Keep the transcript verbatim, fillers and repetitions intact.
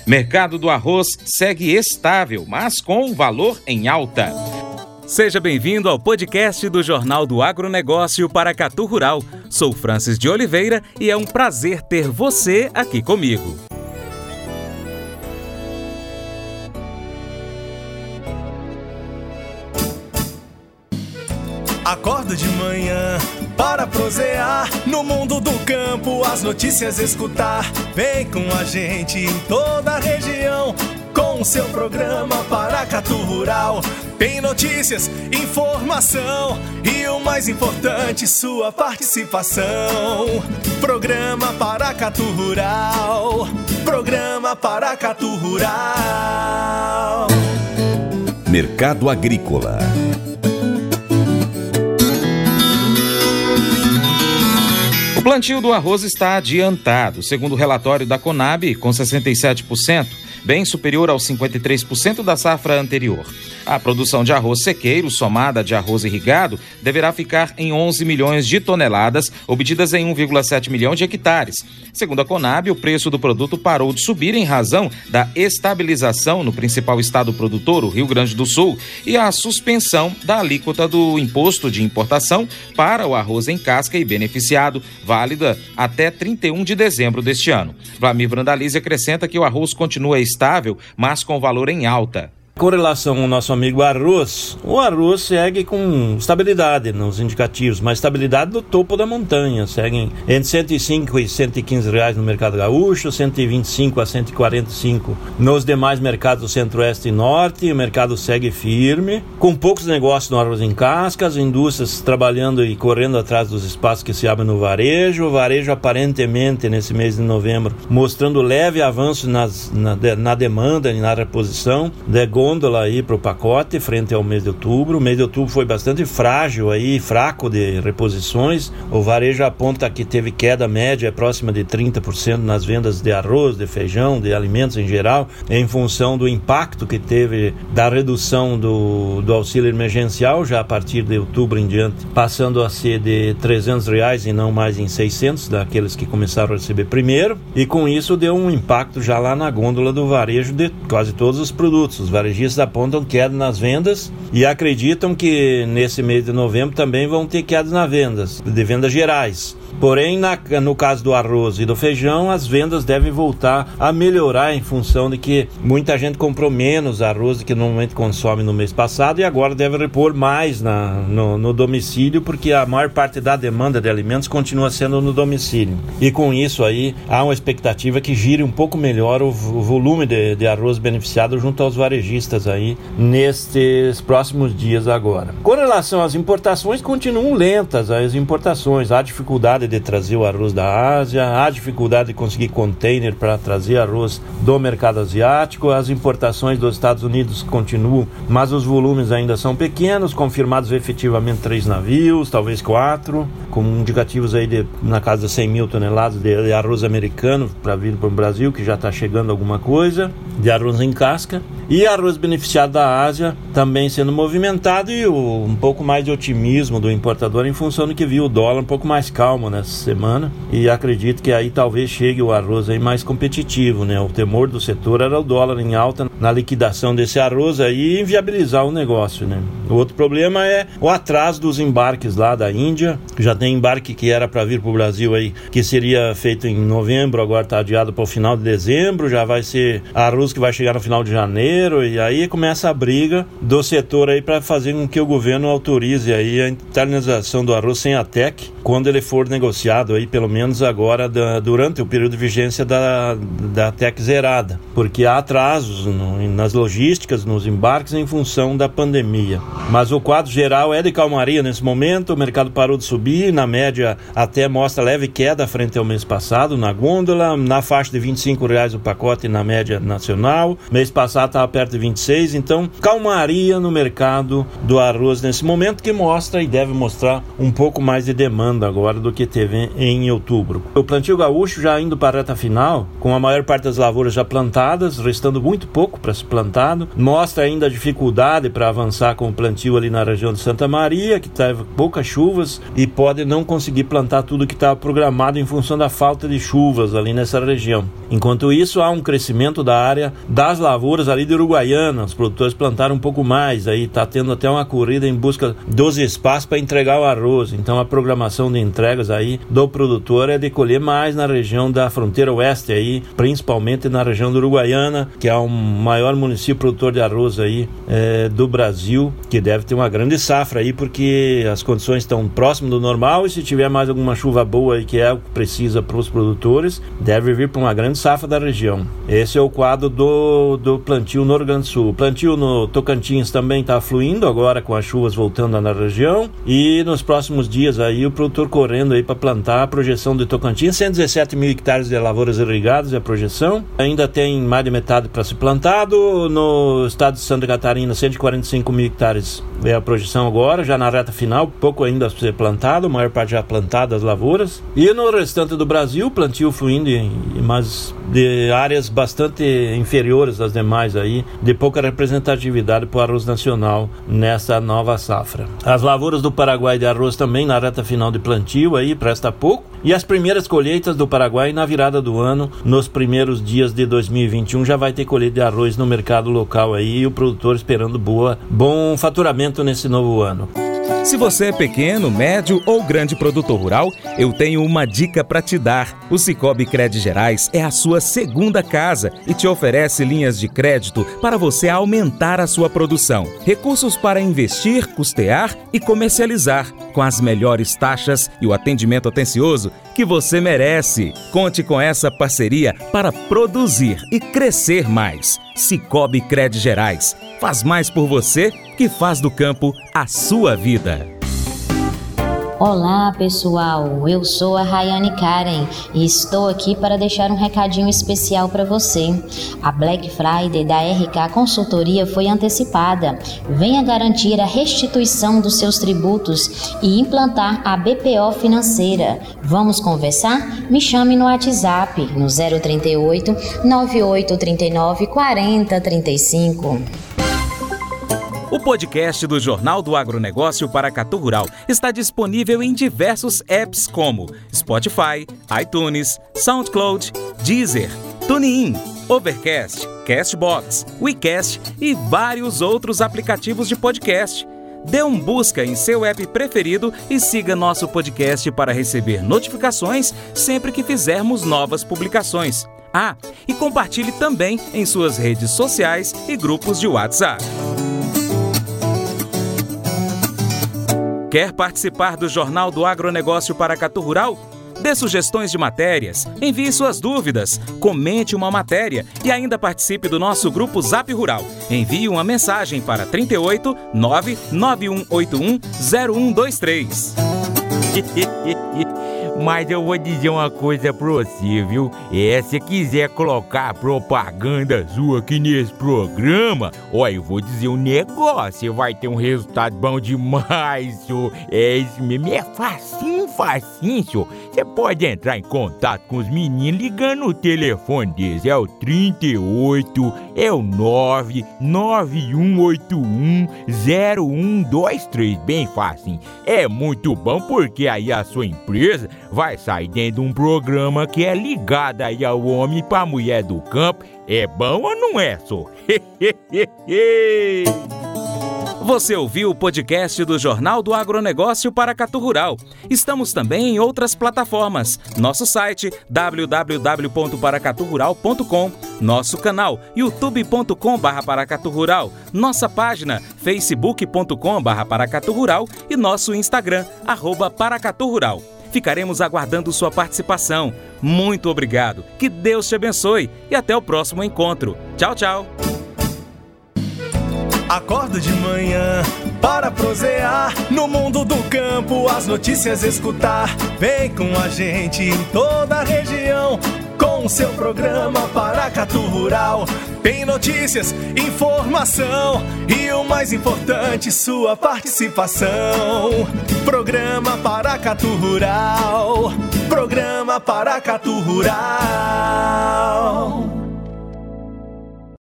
Mercado do arroz segue estável, mas com valor em alta. Seja bem-vindo ao podcast do Jornal do Agronegócio Paracatu Rural. Sou Francis de Oliveira e é um prazer ter você aqui comigo. Acordo de manhã para prosear no mundo do campo, as notícias escutar. Vem com a gente em toda a região com o seu programa Paracatu Rural. Tem notícias, informação e o mais importante, sua participação. Programa Paracatu Rural. Programa Paracatu Rural. Mercado Agrícola. O plantio do arroz está adiantado, segundo o relatório da Conab, com sessenta e sete por cento, bem superior aos cinquenta e três por cento da safra anterior. A produção de arroz sequeiro, somada de arroz irrigado, deverá ficar em onze milhões de toneladas, obtidas em um vírgula sete milhão de hectares. Segundo a Conab, o preço do produto parou de subir em razão da estabilização no principal estado produtor, o Rio Grande do Sul, e a suspensão da alíquota do imposto de importação para o arroz em casca e beneficiado, válida até trinta e um de dezembro deste ano. Vlamir Brandalize acrescenta que o arroz continua estável, mas com valor em alta. Com relação ao nosso amigo arroz, o arroz segue com estabilidade nos indicativos, mas estabilidade do topo da montanha, seguem entre cento e cinco e cento e quinze reais no mercado gaúcho, cento e vinte e cinco a cento e quarenta e cinco nos demais mercados do centro-oeste e norte. O mercado segue firme, com poucos negócios no arroz em casca, as indústrias trabalhando e correndo atrás dos espaços que se abrem no varejo. O varejo aparentemente nesse mês de novembro mostrando leve avanço nas, na, na demanda e na reposição de gôndola aí para o pacote frente ao mês de outubro. O mês de outubro foi bastante frágil aí, fraco de reposições. O varejo aponta que teve queda média próxima de trinta por cento nas vendas de arroz, de feijão, de alimentos em geral, em função do impacto que teve da redução do, do auxílio emergencial, já a partir de outubro em diante, passando a ser de trezentos reais e não mais em seiscentos, daqueles que começaram a receber primeiro, e com isso deu um impacto já lá na gôndola do varejo de quase todos os produtos. Os varejistas apontam queda nas vendas e acreditam que nesse mês de novembro também vão ter quedas nas vendas, de vendas gerais. Porém, na, no caso do arroz e do feijão, as vendas devem voltar a melhorar em função de que muita gente comprou menos arroz do que normalmente consome no mês passado e agora deve repor mais na, no, no domicílio, porque a maior parte da demanda de alimentos continua sendo no domicílio. E com isso aí, há uma expectativa que gire um pouco melhor o, o volume de, de arroz beneficiado junto aos varejistas aí nestes próximos dias agora. Com relação às importações, continuam lentas as importações. Há dificuldade de trazer o arroz da Ásia, há dificuldade de conseguir container para trazer arroz do mercado asiático. As importações dos Estados Unidos continuam, mas os volumes ainda são pequenos, confirmados efetivamente três navios, talvez quatro, com indicativos aí de, na casa de cem mil toneladas de, de arroz americano para vir para o Brasil, que já está chegando alguma coisa, de arroz em casca. E arroz beneficiado da Ásia também sendo movimentado, e o, um pouco mais de otimismo do importador em função do que viu o dólar um pouco mais calmo nessa semana, e acredito que aí talvez chegue o arroz aí mais competitivo, né? O temor do setor era o dólar em alta na liquidação desse arroz aí e inviabilizar o negócio, né? O outro problema é o atraso dos embarques lá da Índia. Já tem embarque que era para vir para o Brasil aí, que seria feito em novembro, agora está adiado para o final de dezembro. Já vai ser arroz que vai chegar no final de janeiro, e aí começa a briga do setor aí para fazer com que o governo autorize aí a internalização do arroz sem a T E C, quando ele for negociado aí, pelo menos agora da, durante o período de vigência da, da T E C zerada, porque há atrasos no, nas logísticas, nos embarques em função da pandemia. Mas o quadro geral é de calmaria nesse momento. O mercado parou de subir, na média até mostra leve queda frente ao mês passado na gôndola, na faixa de vinte e cinco reais o pacote na média nacional. Mês passado estava perto de vinte e seis, então calmaria no mercado do arroz nesse momento, que mostra e deve mostrar um pouco mais de demanda agora do que teve em outubro. O plantio gaúcho já indo para a reta final, com a maior parte das lavouras já plantadas plantadas, restando muito pouco para ser plantado. Mostra ainda a dificuldade para avançar com o plantio ali na região de Santa Maria, que teve poucas chuvas e pode não conseguir plantar tudo que estava programado em função da falta de chuvas ali nessa região. Enquanto isso, há um crescimento da área das lavouras ali de Uruguaiana. Os produtores plantaram um pouco mais, aí está tendo até uma corrida em busca dos espaços para entregar o arroz. Então a programação de entregas aí do produtor é de colher mais na região da fronteira oeste aí, principalmente na região de Uruguaiana, que é o maior município produtor de arroz aí é, do Brasil, que deve ter uma grande safra aí, porque as condições estão próximas do normal, e se tiver mais alguma chuva boa aí, que é o que precisa para os produtores, deve vir para uma grande safra da região. Esse é o quadro do, do plantio no Rio Grande do Sul. O plantio no Tocantins também está fluindo agora, com as chuvas voltando na região, e nos próximos dias aí o produtor correndo aí para plantar. A projeção de Tocantins, cento e dezessete mil hectares de lavouras irrigadas é a projeção. Ainda tem mais de metade para ser plantado. No estado de Santa Catarina, cento e quarenta e cinco mil hectares é a projeção agora, já na reta final, pouco ainda a ser plantado, a maior parte já plantada as lavouras. E no restante do Brasil, plantio fluindo em, mas de áreas bastante inferiores às demais aí, de pouca representatividade para o arroz nacional nessa nova safra. As lavouras do Paraguai de arroz também na reta final de plantio aí, presta pouco. E as primeiras colheitas do Paraguai na virada do ano, nos primeiros dias de dois mil e vinte e um, já vai ter colheita de arroz no mercado local aí, e o produtor esperando boa, bom faturamento nesse novo ano. Se você é pequeno, médio ou grande produtor rural, eu tenho uma dica para te dar. O Sicoob Crédito Gerais é a sua segunda casa e te oferece linhas de crédito para você aumentar a sua produção. Recursos para investir, custear e comercializar, com as melhores taxas e o atendimento atencioso que você merece. Conte com essa parceria para produzir e crescer mais. Sicoob Crédito Gerais faz mais por você, que faz do campo a sua vida. Olá pessoal, eu sou a Rayane Karen e estou aqui para deixar um recadinho especial para você. A Black Friday da R K Consultoria foi antecipada. Venha garantir a restituição dos seus tributos e implantar a B P O financeira. Vamos conversar? Me chame no WhatsApp no zero trinta e oito, nove oito trinta e nove, quarenta trinta e cinco. O podcast do Jornal do Agronegócio Paracatu Rural está disponível em diversos apps como Spotify, iTunes, SoundCloud, Deezer, TuneIn, Overcast, Castbox, WeCast e vários outros aplicativos de podcast. Dê um busca em seu app preferido e siga nosso podcast para receber notificações sempre que fizermos novas publicações. Ah, e compartilhe também em suas redes sociais e grupos de WhatsApp. Quer participar do Jornal do Agronegócio Paracatu Rural? Dê sugestões de matérias, envie suas dúvidas, comente uma matéria e ainda participe do nosso grupo Zap Rural. Envie uma mensagem para trinta e oito, nove nove um oito um, zero um dois três. Mas eu vou dizer uma coisa pra você, viu? É, se quiser colocar propaganda sua aqui nesse programa, ó, eu vou dizer um negócio, você vai ter um resultado bom demais, senhor. É isso mesmo, é facinho, facinho, senhor. Você pode entrar em contato com os meninos ligando o telefone deles, é o trinta e oito, é o nove nove um oito um, zero um dois três, bem facinho. É muito bom porque aí a sua empresa vai sair dentro de um programa que é ligado aí ao homem para a mulher do campo. É bom ou não é, só? Você ouviu o podcast do Jornal do Agronegócio Paracatu Rural. Estamos também em outras plataformas. Nosso site w w w ponto paracatu rural ponto com, nosso canal youtube ponto com barra paracatu rural, nossa página facebook ponto com barra paracatu rural e nosso Instagram, arroba paracatu rural. Ficaremos aguardando sua participação. Muito obrigado, que Deus te abençoe e até o próximo encontro. Tchau, tchau. Acordo de manhã para prosear no mundo do campo, as notícias escutar. Vem com a gente em toda a região com o seu programa Paracatu Rural. Tem notícias, informação e o mais importante, sua participação. Programa Paracatu Rural. Programa Paracatu Rural.